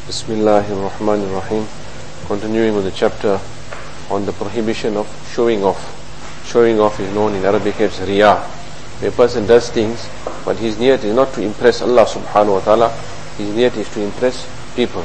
Bismillahirrahmanirrahim. Continuing with the chapter on the prohibition of showing off. Showing off is known in Arabic as riya. A person does things, but his niyat is not to impress Allah subhanahu wa ta'ala. His niyat is to impress people.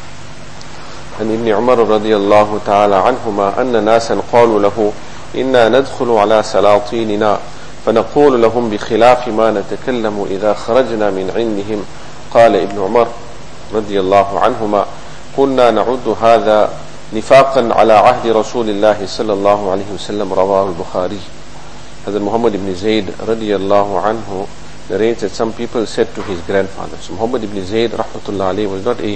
And Ibn Umar radiyallahu ta'ala anhuma anna nasan qalu lahu inna nadkhulu ala salatinina فنقول لهم بخلاف ما نتكلم إذا خرجنا من عندهم. قال ابن عمر رضي الله عنهما كنا نعد هذا نفاقا على عهد رسول الله صلى الله عليه وسلم. رواه البخاري. Hazrat Muhammad ibn Zayd radiyallahu anhu narrates that some people said to his grandfather. So Muhammad ibn Zayd rahmatullah alayhi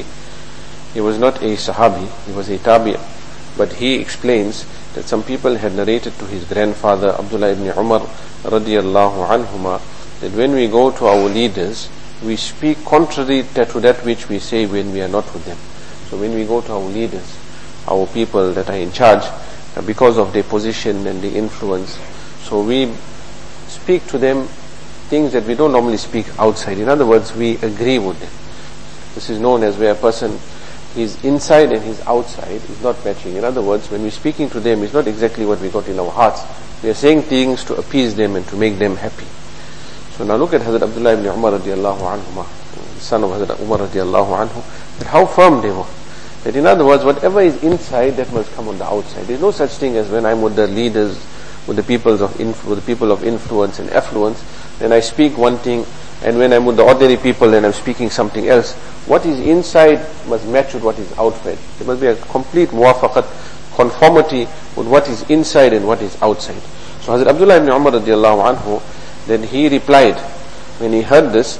was not a sahabi, he was a tabi', but he explains that some people had narrated to his grandfather Abdullah ibn Umar radiyallahu anhuma that when we go to our leaders, we speak contrary to that which we say when we are not with them. So when we go to our leaders, our people that are in charge, because of their position and the influence, so we speak to them things that we don't normally speak outside. In other words, we agree with them. This is known as where a person, his inside and his outside is not matching. In other words, when we're speaking to them, it's not exactly what we got in our hearts. We are saying things to appease them and to make them happy. So now look at Hazrat Abdullah ibn Umar radiallahu anhu, the son of Hazrat Umar radiallahu anhu, that how firm they were. That in other words, whatever is inside, that must come on the outside. There's no such thing as when I'm with the leaders, with the people of influence and affluence, then I speak one thing, and when I'm with the ordinary people, then I'm speaking something else. What is inside must match with what is outside. There must be a complete muwafaqat, conformity with what is inside and what is outside. So Hazrat Abdullah ibn Umar radiallahu anhu, then he replied, when he heard this,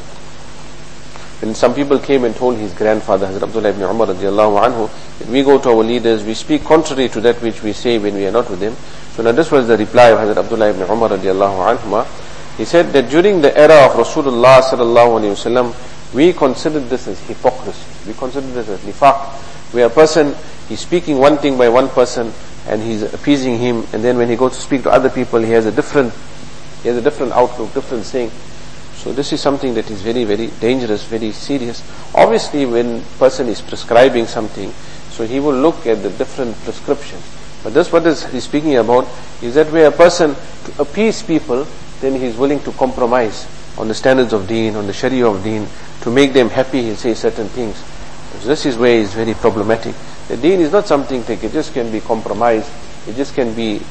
when some people came and told his grandfather, Hazrat Abdullah ibn Umar radiallahu anhu, that we go to our leaders, we speak contrary to that which we say when we are not with them. So now this was the reply of Hazrat Abdullah ibn Umar radiallahu anhu. He said that during the era of Rasulullah sallallahu alayhi wasallam, we considered this as hypocrisy. We considered this as nifaq, where a person is speaking one thing by one person and he's appeasing him, and then when he goes to speak to other people, he has a different outlook, different saying. So this is something that is very, very dangerous, very serious. Obviously, when person is prescribing something, so he will look at the different prescriptions. But this, what is he speaking about, is that where a person, to appease people, then he is willing to compromise on the standards of deen, on the sharia of deen, to make them happy, he'll say certain things. So this is where it's very problematic. The deen is not something that it just can be compromised, it just can be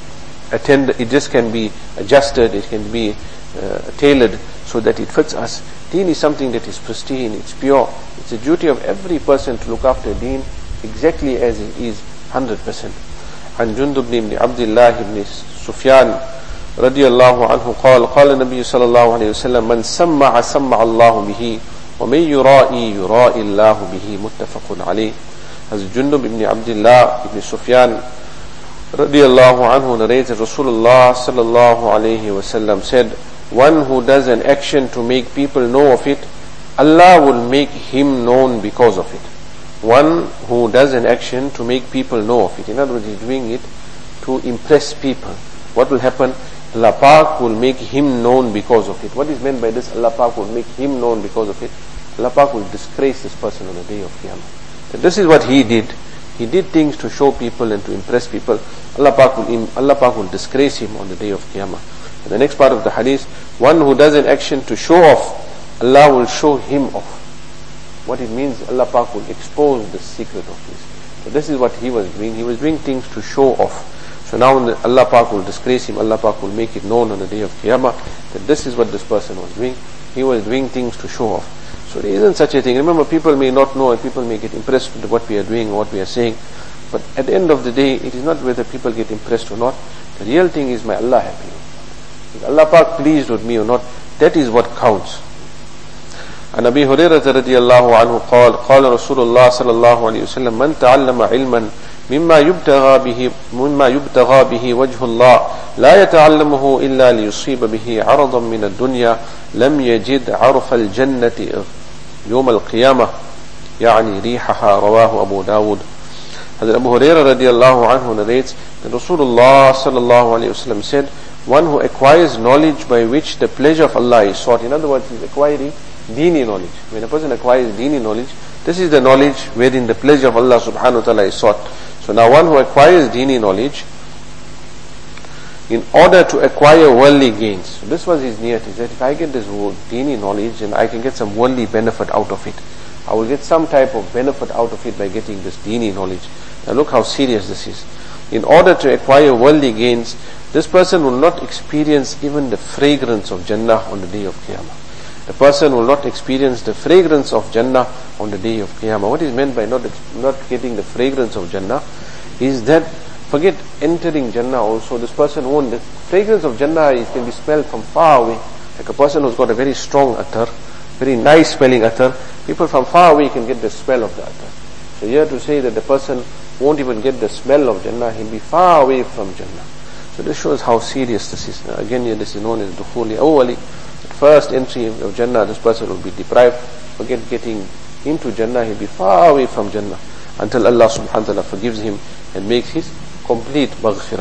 it just can be adjusted, it can be tailored so that it fits us. Deen is something that is pristine, it's pure. It's a duty of every person to look after deen exactly as it is, 100%. عن جندب بن عبد الله بن سفيان رضي الله عنه قال النبي صلى الله عليه وسلم من سمع الله به ومن يرائي الله به متفق عليه. As Jundub ibn Abdullah ibn Sufyan radiyallahu anhu narrates that Rasulullah sallallahu alayhi wasallam said, one who does an action to make people know of it, Allah will make him known because of it. One who does an action to make people know of it. In other words, he's doing it to impress people. What will happen? Allah Pak will make him known because of it. What is meant by this? Allah Pak will make him known because of it. Allah Pak will disgrace this person on the day of Qiyamah. And this is what he did. He did things to show people and to impress people. Allah Pak will disgrace him on the day of Qiyamah. And the next part of the hadith, one who does an action to show off, Allah will show him off. What it means, Allah Pak will expose the secret of this. So this is what he was doing. He was doing things to show off. So now Allah Pak will disgrace him. Allah Pak will make it known on the day of Qiyamah that this is what this person was doing. He was doing things to show off. So there isn't such a thing. Remember, people may not know and people may get impressed with what we are doing or what we are saying. But at the end of the day, it is not whether people get impressed or not. The real thing is, my Allah happy? Is Allah Pak pleased with me or not? That is what counts. عن أبي هريرة رضي الله عنه قال رسول الله صلى الله عليه وسلم من تعلم علما مما يبتغى به وجه الله لا يتعلمه إلا ليصيب به عرضا من الدنيا لم يجد عرف الجنة يوم القيامة يعني ريحها. رواه أبو داود. Hazrat Abu Hurairah radiallahu anhu narrates that Rasulullah sallallahu alayhi wasallam said, one who acquires knowledge by which the pleasure of Allah is sought. In other words, he's acquiring Deeni knowledge. When a person acquires Deeni knowledge, This is the knowledge wherein the pleasure of Allah subhanahu wa ta'ala is sought. So now one who acquires dini knowledge in order to acquire worldly gains. So this was his niyat. He said, if I get this dini knowledge and I can get some worldly benefit out of it, I will get some type of benefit out of it by getting this dini knowledge. Now look how serious this is. In order to acquire worldly gains, this person will not experience even the fragrance of Jannah on the day of Qiyamah. The person will not experience the fragrance of Jannah on the day of Qiyamah. What is meant by not getting the fragrance of Jannah is that, forget entering Jannah also, this person won't, the fragrance of Jannah can be smelled from far away. Like a person who's got a very strong attar, very nice smelling attar, people from far away can get the smell of the attar. So here to say that the person won't even get the smell of Jannah, he'll be far away from Jannah. So this shows how serious this is. Now again here this is known as Dukhuli Awwali. At first entry of Jannah, this person will be deprived. Forget getting into Jannah, he'll be far away from Jannah until Allah subhanahu wa ta'ala forgives him and makes his complete maghfirat.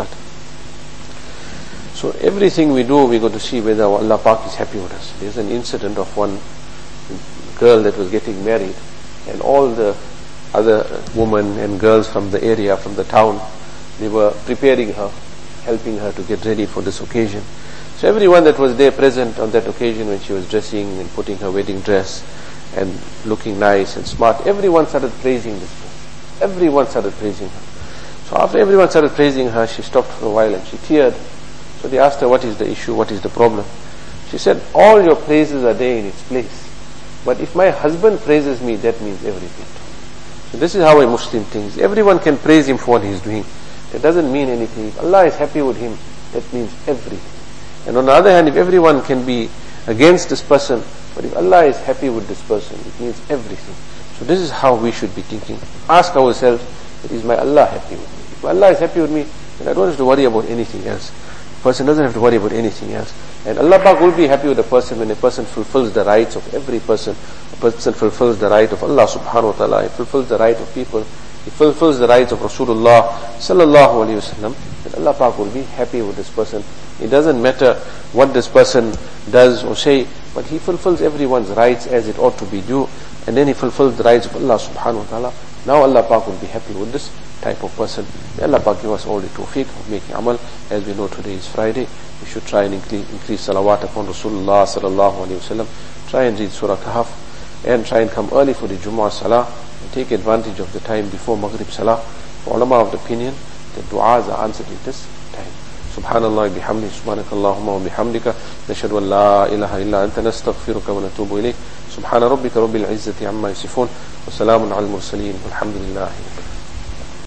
So everything we do, we got to see whether Allah Pak is happy with us. There's an incident of one girl that was getting married, and all the other women and girls from the area, from the town, they were preparing her, helping her to get ready for this occasion. So everyone that was there present on that occasion when she was dressing and putting her wedding dress and looking nice and smart, everyone started praising this girl. Everyone started praising her. So after everyone started praising her, she stopped for a while and she teared. So they asked her, what is the issue, what is the problem? She said, all your praises are there in its place, but if my husband praises me, that means everything. So this is how a Muslim thinks. Everyone can praise him for what he is doing. That doesn't mean anything. If Allah is happy with him, that means everything. And on the other hand, if everyone can be against this person, but if Allah is happy with this person, it means everything. So this is how we should be thinking. Ask ourselves, is my Allah happy with me? If Allah is happy with me, then I don't have to worry about anything else. The person doesn't have to worry about anything else. And Allah Pak will be happy with a person when a person fulfills the rights of every person. A person fulfills the right of Allah subhanahu wa ta'ala. He fulfills the right of people. He fulfills the rights of Rasulullah sallallahu alayhi wa sallam. Then Allah Pak will be happy with this person. It doesn't matter what this person does or say, but he fulfills everyone's rights as it ought to be due. And then he fulfills the rights of Allah subhanahu wa ta'ala. Now Allah Pak will be happy with this type of person. May Allah Pak give us all the tawfiq of making amal. As we know, today is Friday. We should try and increase salawat upon Rasulullah sallallahu alayhi wa sallam. Try and read Surah Kahf, and try and come early for the Jumu'ah Salah, and take advantage of the time before Maghrib Salah. For ulama of the opinion that du'as are answered in this time. Subhanallah bihamdi, subhanakallahumma wa bihamdika, nashhadu an la ilaha illa anta, nastaghfiruka wa natubu ilayk. Subhana rabbika rabbil izzati amma yasifun, wa salamun al mursaleen, walhamdulillahi